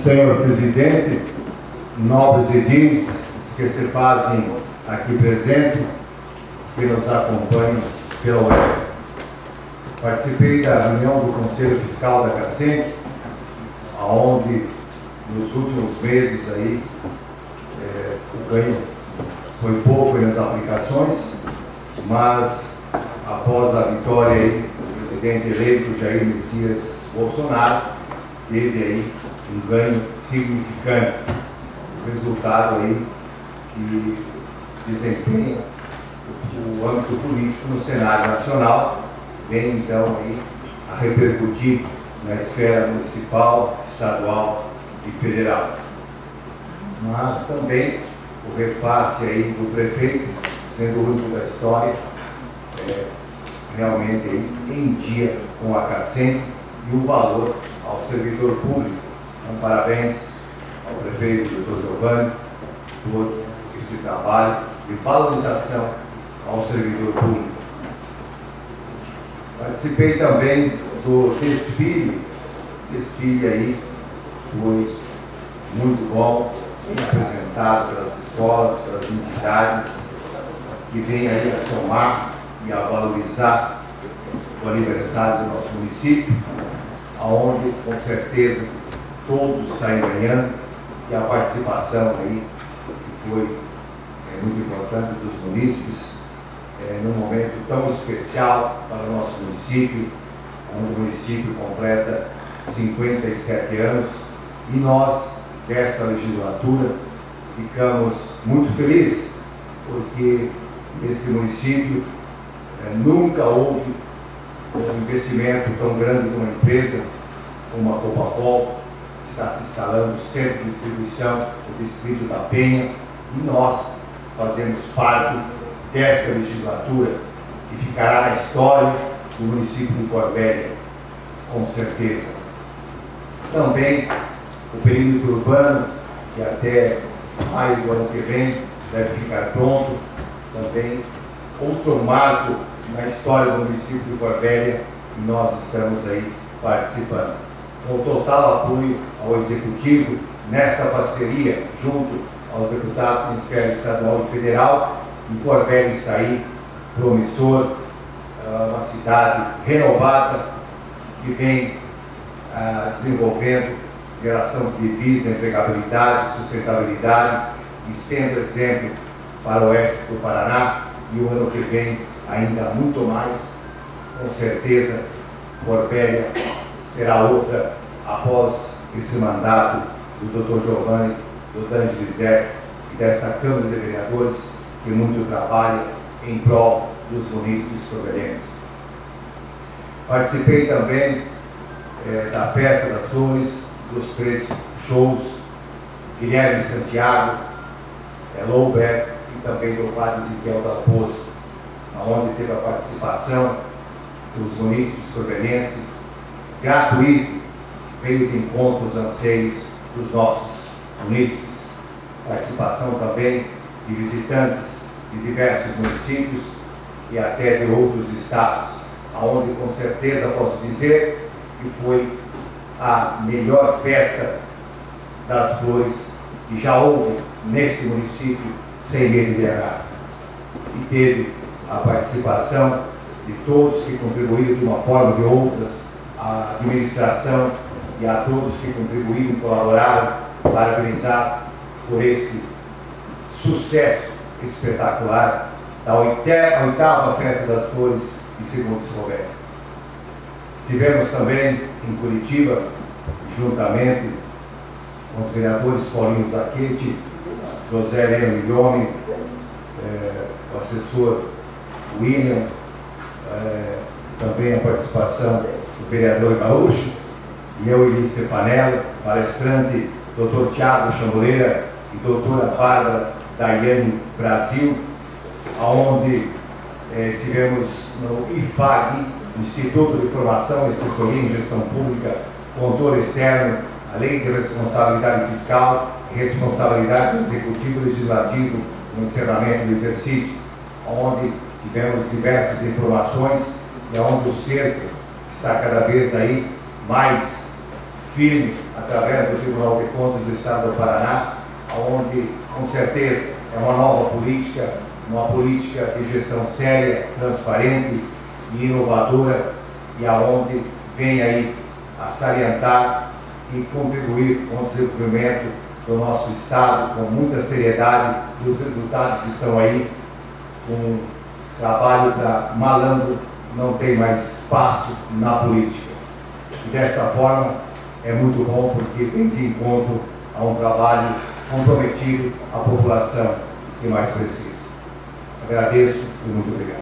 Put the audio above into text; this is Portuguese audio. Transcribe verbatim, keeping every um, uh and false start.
Senhor Presidente, nobres edis, os que se fazem aqui presentes, os que nos acompanham pela web. Participei da reunião do Conselho Fiscal da CACEM, onde nos últimos meses aí é, o ganho foi pouco nas aplicações, mas após a vitória aí, do presidente eleito Jair Messias Bolsonaro, teve aí um ganho significante. O resultado aí que desempenha o âmbito político no cenário nacional vem então aí a repercutir na esfera municipal, estadual e federal. Mas também o repasse aí do prefeito, sendo o único da história, é, realmente aí em dia com a CACEM e o valor ao servidor público. Então, parabéns ao prefeito, doutor Giovanni, por esse trabalho de valorização ao servidor público. Participei também do desfile, desfile aí foi muito bom, apresentado pelas escolas, pelas entidades, que vem aí a somar e a valorizar o aniversário do nosso município, aonde com certeza todos saem ganhando, e a participação aí que foi é, muito importante dos munícipes, é, num momento tão especial para o nosso município, onde o município completa cinquenta e sete anos, e nós, desta legislatura, ficamos muito felizes, porque nesse município é, nunca houve um investimento tão grande numa empresa como a Copacol, que está se instalando no centro de distribuição do distrito da Penha, e nós fazemos parte desta legislatura que ficará na história do município de Corbélia, com certeza. Também o perímetro urbano, que até maio do ano que vem deve ficar pronto, também outro marco na história do município de Corbélia, e nós estamos aí participando. Com total apoio ao Executivo, nesta parceria, junto aos deputados em esfera estadual e federal, e Corbélia está aí, promissor, uma cidade renovada, que vem uh, desenvolvendo geração de divisa, empregabilidade, sustentabilidade, e sendo exemplo para o oeste do Paraná, e o ano que vem ainda muito mais. Com certeza, Corbélia será outra após esse mandato do doutor Giovanni, do D'Angelis Deck e desta Câmara de Vereadores, que muito trabalha em prol dos munícipes corbelenses. Participei também eh, da Festa das Flores, dos três shows, Guilherme Santiago, é, Louber, e também do Padre Ezequiel da Poço, onde teve a participação dos munícipes corbelenses, gratuito, veio de encontro aos anseios dos nossos munícipes. Participação também de visitantes de diversos municípios e até de outros estados, onde com certeza posso dizer que foi a melhor festa das flores que já houve neste município, sem medo de errar. E teve a participação de todos que contribuíram de uma forma ou de outra, a administração e a todos que contribuíram e colaboraram para parabenizar por este sucesso espetacular da oitava Festa das Flores de Segundos Roberto. Estivemos também em Curitiba, juntamente com os vereadores Paulinho Zacchetti, José Heleno Milione, eh, o assessor William, eh, também a participação do vereador Gaúcho, e eu, Eli Stefanello, palestrante, doutor Tiago Chamboleira e doutora Bárbara Daiane Brasil, onde eh, estivemos no I F A G, Instituto de Formação e Assessoria em Gestão Pública, Controle Externo, a Lei de Responsabilidade Fiscal e Responsabilidade do Executivo e Legislativo no encerramento do exercício, onde tivemos diversas informações e onde o cerco está cada vez aí mais firme através do Tribunal de Contas do Estado do Paraná, onde, com certeza, é uma nova política, uma política de gestão séria, transparente e inovadora, e aonde vem aí a salientar e contribuir com o desenvolvimento do nosso Estado com muita seriedade, e os resultados estão aí. Um trabalho para malandro não tem mais espaço na política. E dessa forma é muito bom, porque vem de encontro a um trabalho comprometido à população que mais precisa. Agradeço e muito obrigado.